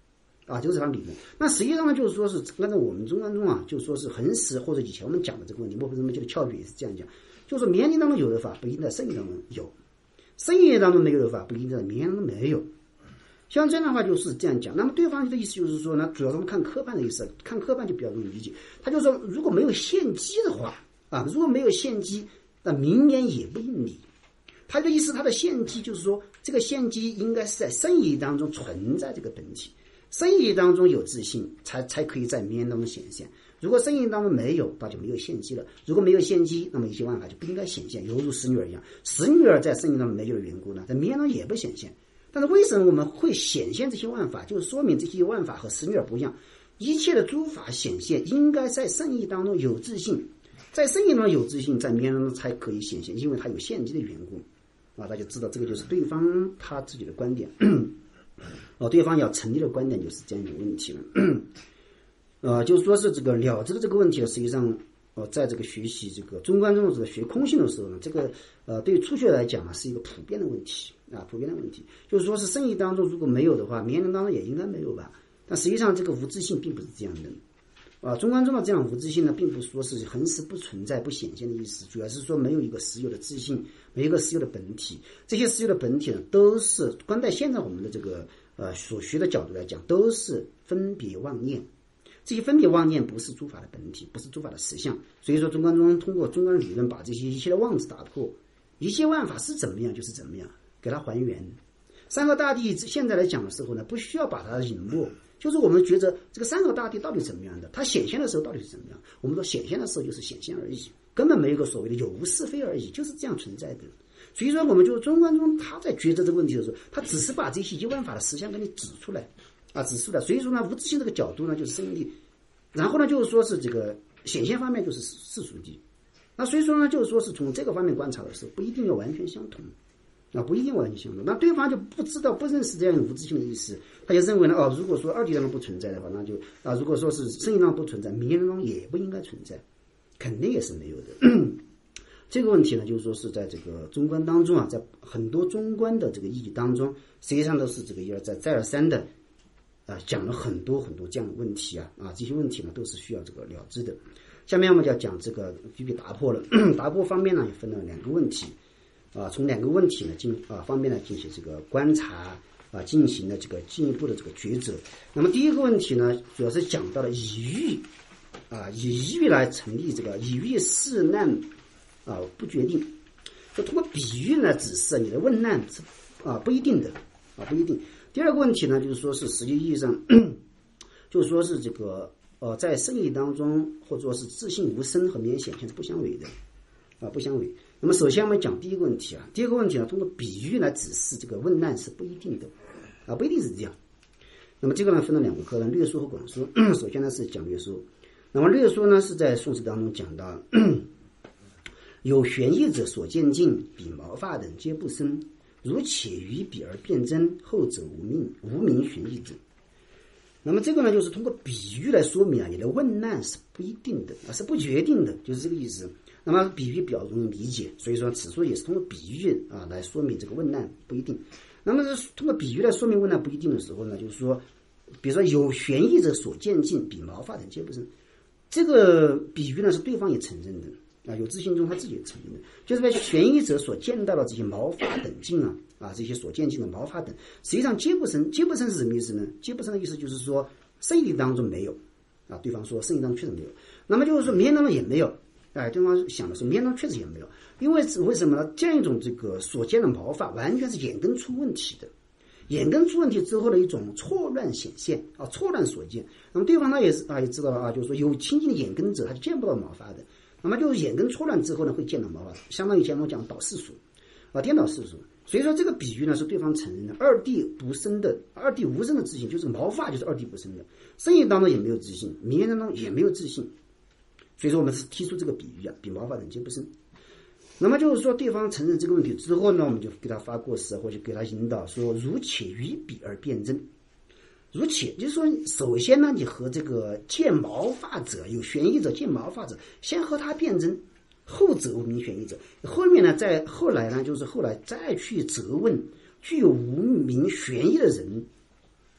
就是他理论。那实际上呢，就是说是按照我们中观中就是说是恒实或者以前我们讲的这个问题，我为什么觉得窍诀也是这样讲，就是说绵延当中有的法不一定在圣义当中有，圣义当中没有的法不一定在绵延当中没有。像这样的话就是这样讲。那么对方的意思就是说呢，主要是我们看科判的意思，看科判就比较容易理解。他就说，如果没有献机的话如果没有献机，那明年也不应理。他的意思，他的献机就是说，这个献机应该是在圣义当中存在这个本体，圣义当中有自性，才可以在明年当中显现。如果圣义当中没有，那就没有献机了。如果没有献机，那么一切万法就不应该显现，犹如使女儿一样。使女儿在圣义当中没有的缘故呢，在明年当中也不显现。但是为什么我们会显现这些万法？就是说明这些万法和使女儿不一样。一切的诸法显现应该在圣义当中有自性，在圣义当中有自性，在明年当中才可以显现，因为它有献机的缘故。大家知道这个就是对方他自己的观点。对方要成立的观点就是这样一个问题了。就是说是这个了知的这个问题呢，实际上在这个学习这个中观中的学空性的时候呢，这个对于初学来讲是一个普遍的问题普遍的问题，就是说是圣义当中如果没有的话，明年当中也应该没有吧？但实际上这个无自性并不是这样的中观中的这样无自性呢，并不是说是恒实不存在不显现的意思，主要是说没有一个实有的自性，没有一个实有的本体。这些实有的本体呢，都是观待现在我们的这个所学的角度来讲，都是分别妄念。这些分别妄念不是诸法的本体，不是诸法的实相。所以说中观中通过中观理论把这些一切的妄字打破，一切万法是怎么样就是怎么样，给它还原。山河大地现在来讲的时候呢，不需要把它隐没，就是我们觉得这个山河大地到底怎么样的，它显现的时候到底是怎么样，我们说显现的时候就是显现而已，根本没有一个所谓的有无是非而已，就是这样存在的。所以说我们就中观中他在抉择这个问题的时候，他只是把这些一切万法的实相给你指出来指出来。所以说呢，无自性这个角度呢就是圣谛，然后呢就是说是这个显现方面就是世俗谛。那所以说呢，就是说是从这个方面观察的时候，不一定要完全相同不一定完全相同。那对方就不知道不认识这样无自性的意思，他就认为呢如果说二谛当中不存在的话，那就如果说是圣义当中不存在，明当中也不应该存在，肯定也是没有的。这个问题呢，就是说是在这个中观当中在很多中观的这个意义当中，实际上都是这个一而再再而三的讲了很多很多这样的问题这些问题呢都是需要这个了知的。下面我们就要讲这个具体打破了。打破方面呢也分了两个问题从两个问题呢方面呢进行这个观察进行了这个进一步的这个抉择。那么第一个问题呢，主要是讲到了以喻以喻来成立这个以喻事难不决定，就通过比喻来指示你的问难是不一定的不一定。第二个问题呢，就是说是实际意义上就是说是这个在圣义当中或者说是自性无生和明显现是不相违的不相违。那么首先我们讲第一个问题第一个问题呢，通过比喻来指示这个问难是不一定的不一定是这样。那么这个呢分了两个科略说和广说。首先呢是讲略说。那么略说呢是在宋词当中讲到有玄义者所见尽，比毛发等皆不生，如且于彼而辩真，后者无名玄义者。那么这个呢就是通过比喻来说明你的问难是不一定的是不决定的，就是这个意思。那么比喻比较容易理解，所以说此处也是通过比喻来说明这个问难不一定。那么通过比喻来说明问难不一定的时候呢，就是说比如说有玄义者所见尽，比毛发等皆不生，这个比喻呢是对方也承认的有自信中他自己也承认的，就是在玄义者所见到的这些毛发等尽这些所见尽的毛发等实际上皆不生。皆不生是什么意思呢？皆不生的意思就是说圣义当中没有对方说圣义当中确实没有，那么就是说明当中也没有对方想的是明当中确实也没有。因为为什么呢？这样一种这个所见的毛发完全是眼根出问题的，眼根出问题之后的一种错乱显现错乱所见。那么对方他也是也知道了就是说有清净的眼根者他就见不到毛发的，那么就是眼根错乱之后呢会见到毛发，相当于前面讲倒世俗颠倒世俗。所以说这个比喻呢是对方承认的二谛不生的二谛无生的自性，就是毛发就是二谛不生的，圣义当中也没有自性，明言当中也没有自性。所以说我们是提出这个比喻比毛发等皆不生。那么就是说对方承认这个问题之后呢，我们就给他发过失或者给他引导说如且于彼而辩真。如且就是说首先呢你和这个见毛发者有玄义者见毛发者先和他辩真，后者无名玄义者，后面呢再后来呢就是后来再去责问具有无名玄义的人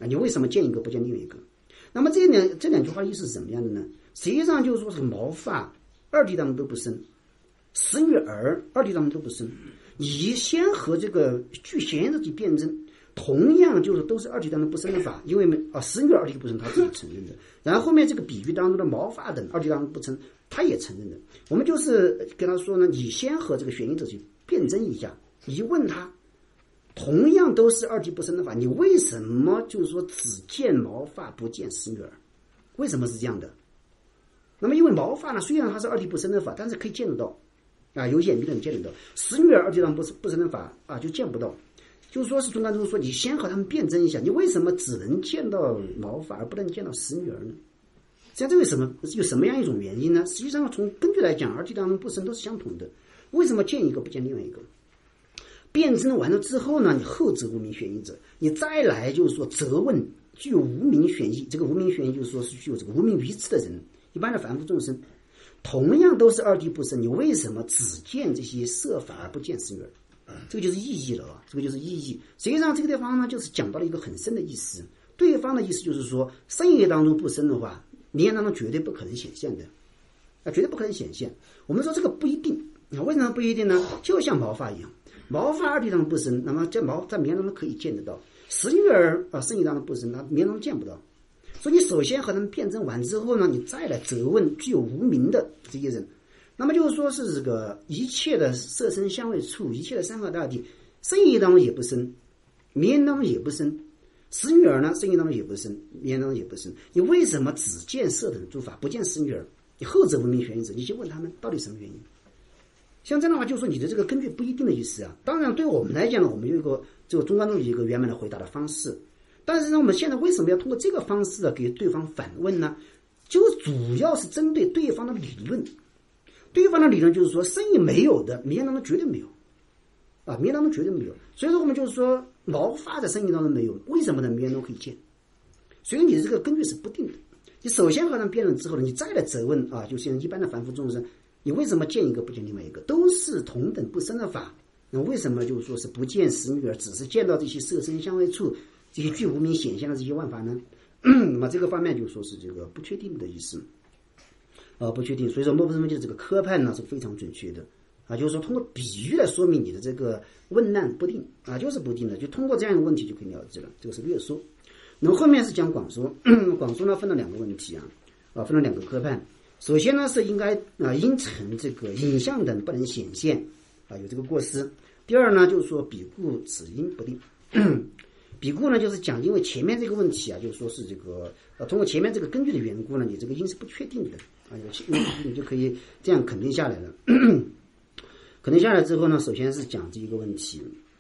你为什么见一个不见另一个？那么这两句话的意思是什么样的呢？实际上就是说是毛发二谛当中都不生，使女儿二谛当中都不生，以先和这个据显现者去辩证，同样就是都是二谛当中不生的法，因为使女二谛不生他自己承认的，然后后面这个比喻当中的毛发等二谛当中不生他也承认的。我们就是跟他说呢，你先和这个显现者去辩证一下，一问他同样都是二谛不生的法，你为什么就是说只见毛发不见使女儿？为什么是这样的？那么因为毛发呢，虽然它是二谛不生的法，但是可以见得到有眼力的人见得到，使女儿二谛当中不生的法就见不到。就是说是中观中说，你先和他们辩证一下，你为什么只能见到毛发而不能见到使女儿呢？实际上这为什么有什么样一种原因呢？实际上从根据来讲，二谛当中不生都是相同的，为什么见一个不见另外一个？辩证完了之后呢，你后责无明选义者，你再来就是说责问具有无明选义，这个无明选义就是说是具有这个无明愚痴的人，一般的凡夫众生，同样都是二谛不生，你为什么只见这些色法而不见使女儿？这个就是意义了这个就是意义。实际上这个地方呢，就是讲到了一个很深的意思。对方的意思就是说，圣业当中不生的话，名言当中绝对不可能显现的，绝对不可能显现。我们说这个不一定，为什么不一定呢？就像毛发一样，毛发二谛当中不生，那么在名言当中可以见得到，使女儿圣业当中不生，它名言当中见不到。所以你首先和他们辩证完之后呢，你再来责问具有无明的这些人。那么就是说是这个一切的色身香味触，一切的山河大地，圣业当中也不生，名言当中也不生，使女儿呢，圣业当中也不生，名言当中也不生。你为什么只见色等诸法，不见使女儿？你后者无明选义者，你去问他们到底什么原因？像这样的话，就是说你的这个根据不一定的意思当然对我们来讲呢，我们有一个这个中观中有一个圆满的回答的方式。但是呢，我们现在为什么要通过这个方式给对方反问呢？就主要是针对对方的理论。对方的理论就是说，圣业没有的，名言当中绝对没有名言当中绝对没有。所以说我们就是说，毛发在圣业当中没有，为什么呢？名言中可以见。所以你的这个根据是不定的。你首先和他们辩论之后呢，你再来责问就像一般的凡夫众生，你为什么见一个不见另外一个？都是同等不生的法，那为什么就是说是不见使女儿，只是见到这些色身香味触，这些具无明显现的这些万法呢？那么这个方面就说是这个不确定的意思。不确定，所以说莫不认为这个科判呢是非常准确的就是说通过比喻来说明你的这个问难不定就是不定的，就通过这样一个问题就可以了解了。这个是略说。那么后面是讲广说，广说呢分了两个问题分了两个科判。首先呢是应该因成这个影像等不能显现有这个过失。第二呢就是说彼故此因不定。彼故呢就是讲因为前面这个问题就是说是这个通过前面这个根据的缘故呢，你这个因是不确定的你就可以这样肯定下来了。肯定下来之后呢，首先是讲这一个问题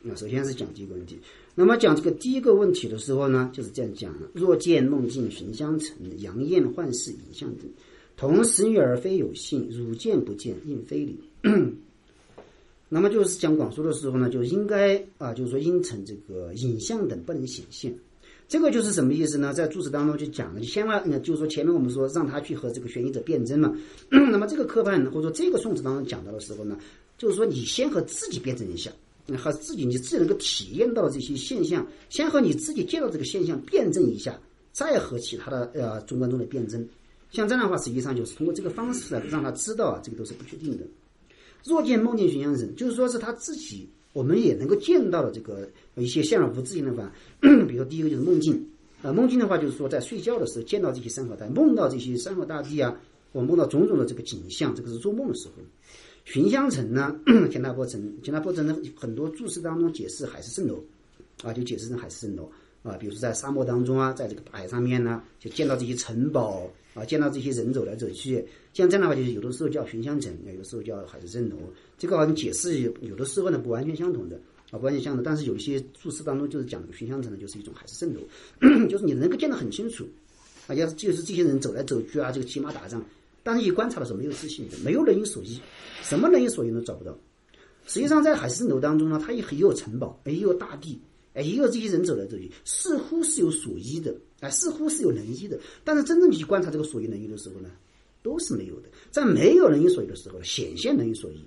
那么讲这个第一个问题的时候呢，就是这样讲了：若见梦境寻相成，阳焰幻视影像等，同使女而非有性，汝见不见，应非理。那么就是讲广说的时候呢，就应该就是说因成这个影像等不能显现。这个就是什么意思呢？在注释当中就讲了，你千万就是说前面我们说让他去和这个选义者辩证嘛。那么这个科判或者说这个宋词当中讲到的时候呢，就是说你先和自己辩证一下，和你自己能够体验到这些现象，先和你自己见到这个现象辩证一下，再和其他的中观中的辩证。像这样的话，实际上就是通过这个方式让他知道这个都是不确定的。若见梦境寻相成，就是说是他自己我们也能够见到的这个一些现而无自性的法。比如说第一个就是梦境梦境的话就是说在睡觉的时候见到这些山河大地，梦到这些山河大地我梦到种种的这个景象，这个是做梦的时候。寻相成呢，田大波城呢，很多注释当中解释海市蜃楼就解释成海市蜃楼比如说在沙漠当中在这个海上面呢，就见到这些城堡见到这些人走来走去，像这样的话，就是有的时候叫寻相成，有的时候叫海市蜃楼。这个解释有的时候呢不完全相同的不完全相同，但是有一些注释当中就是讲寻相成的就是一种海市蜃楼，就是你能够见得很清楚就是这些人走来走去这个骑马打仗，但是一观察的时候没有自信的，没有人因所依，什么人因所依都找不到。实际上在海市蜃楼当中呢，它也有城堡，也有大地，也有这些人走来走去，似乎是有所依的似乎是有人依的，但是真正去观察这个所依人依的时候呢，都是没有的。在没有人依所依的时候，显现人依所依，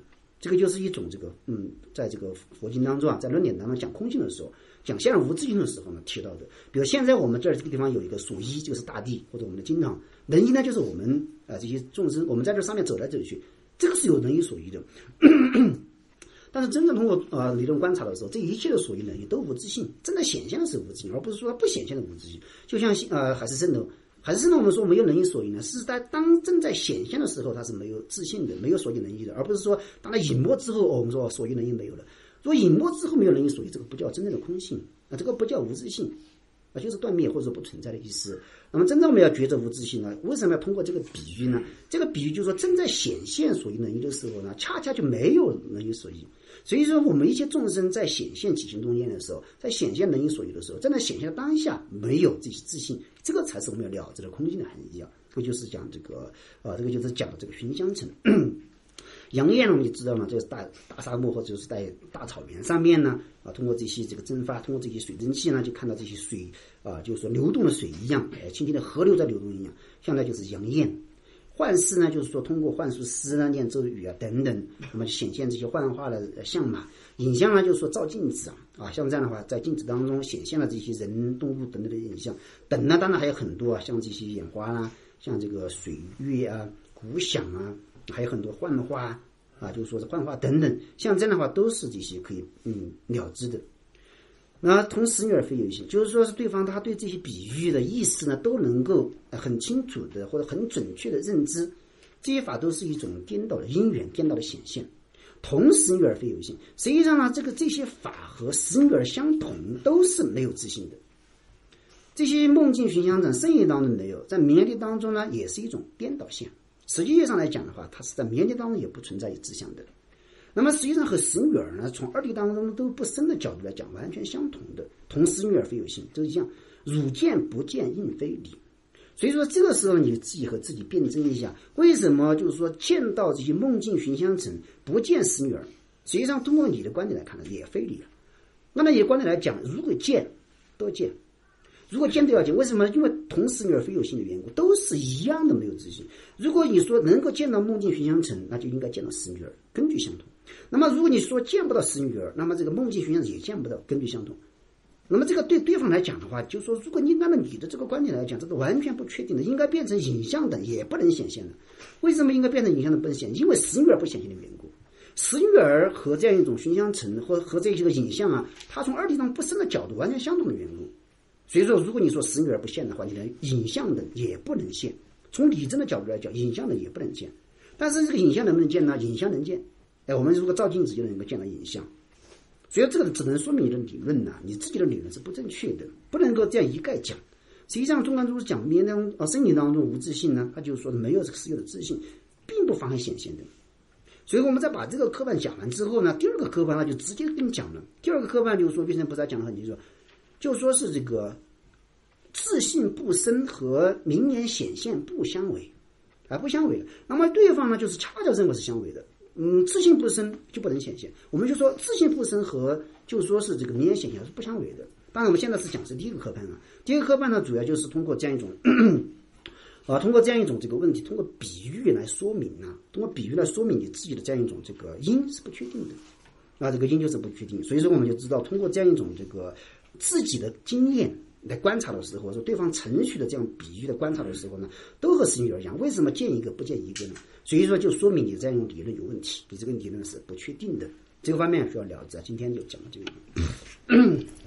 这个就是一种这个在这个佛经当中啊，在论点当中讲空性的时候，讲现无自性的时候呢提到的。比如现在我们这个地方有一个所依，就是大地或者我们的经堂，人依呢就是我们这些众生，我们在这上面走来走去，这个是有人依所依的。但是真正通过理论观察的时候，这一切的所依人依都无自性，正在显现的是无自性，而不是说不显现的无自性。就像海市蜃楼，我们说没有人依所依呢，是在当正在显现的时候，它是没有自性的，没有所依人依的，而不是说当它隐没之后，我们说所依人依没有了。如果隐没之后没有人依所依，这个不叫真正的空性这个不叫无自性就是断灭或者说不存在的意思。那么真正我们要觉得无自性呢，为什么要通过这个比喻呢？这个比喻就是说正在显现所依人依的时候呢，恰恰就没有人依所依。所以说我们一切众生在显现起心动念的时候，在显现人依所依的时候，正在显现的当下没有这些自性，这个才是我们要了知的空性的含义这个就是讲这个这个就是讲的这个熏香尘。阳焰我们就知道嘛，这个大沙漠或者是在大草原上面呢通过这些这个蒸发，通过这些水蒸气呢，就看到这些水就是说流动的水一样，轻轻的河流在流动一样，向来就是阳焰。幻视呢，就是说通过幻术诗呢、念咒语等等，那么显现这些幻化的相嘛。影像呢，就是说照镜子像这样的话，在镜子当中显现了这些人、动物等等的影像。等呢，当然还有很多像这些眼花啦，像这个水月鼓响还有很多幻化就是说是幻化等等，像这样的话都是这些可以了知的。那同时而非有性，就是说是对方他对这些比喻的意思呢，都能够很清楚的或者很准确的认知。这些法都是一种颠倒的因缘，颠倒的显现。同时而非有性，实际上呢，这些法和实而相同，都是没有自性的。这些梦境寻香尘圣业当中没有，在名利当中呢，也是一种颠倒现。实际上来讲的话，它是在名利当中也不存在有自相的。那么实际上和实女儿呢，从二谛当中都不生的角度来讲，完全相同的。同实女儿非有性，就是这样，汝见不见应非理。所以说这个时候你自己和自己辩证一下，为什么就是说见到这些梦境寻香尘不见实女儿？实际上通过你的观点来看呢，也非理了。那么你的观点来讲，如果见都见，如果见都要见，为什么？因为同实女儿非有性的缘故，都是一样的没有自性。如果你说能够见到梦境寻香尘，那就应该见到实女儿，根据相同。那么如果你说见不到实女儿，那么这个梦境寻香尘也见不到，根据相同。那么这个对对方来讲的话，就是说如果你按照你的这个观点来讲，这个完全不确定的，应该变成影像的，也不能显现的。为什么应该变成影像的不能显现？因为实女儿不显现的缘故。实女儿和这样一种寻香尘和这些个影像它从二谛上不生的角度完全相同的缘故。所以说如果你说实女儿不现的话，你的影像的也不能现。从理证的角度来讲，影像的也不能见。但是这个影像能不能见呢？影像能见。我们如果照镜子就能够见到影像。所以这个只能说明你的理论你自己的理论是不正确的，不能够这样一概讲。实际上中观宗师讲面当生理当中无自性呢，他就是说没有这个实有的自性，并不妨碍显现的。所以我们再把这个科判讲完之后呢，第二个科判他就直接跟你讲了。第二个科判就是说变成不是讲了很清楚，就说是这个自性不生和明年显现不相违，不相违的。那么对方呢就是恰恰认为是相违的。自性不生就不能显现，我们就说自性不生和就说是这个明年显现是不相违的。当然我们现在是讲是第一个科判第一个科判呢主要就是通过这样一种通过这样一种这个问题，通过比喻来说明通过比喻来说明你自己的这样一种这个因是不确定的这个因就是不确定。所以说我们就知道通过这样一种这个自己的经验来观察的时候，说对方程序的这样比喻的观察的时候呢，都和实女儿一样。为什么见一个不见一个呢？所以说就说明你这样用理论有问题，你这个理论是不确定的。这个方面需要了解，今天就讲到这个。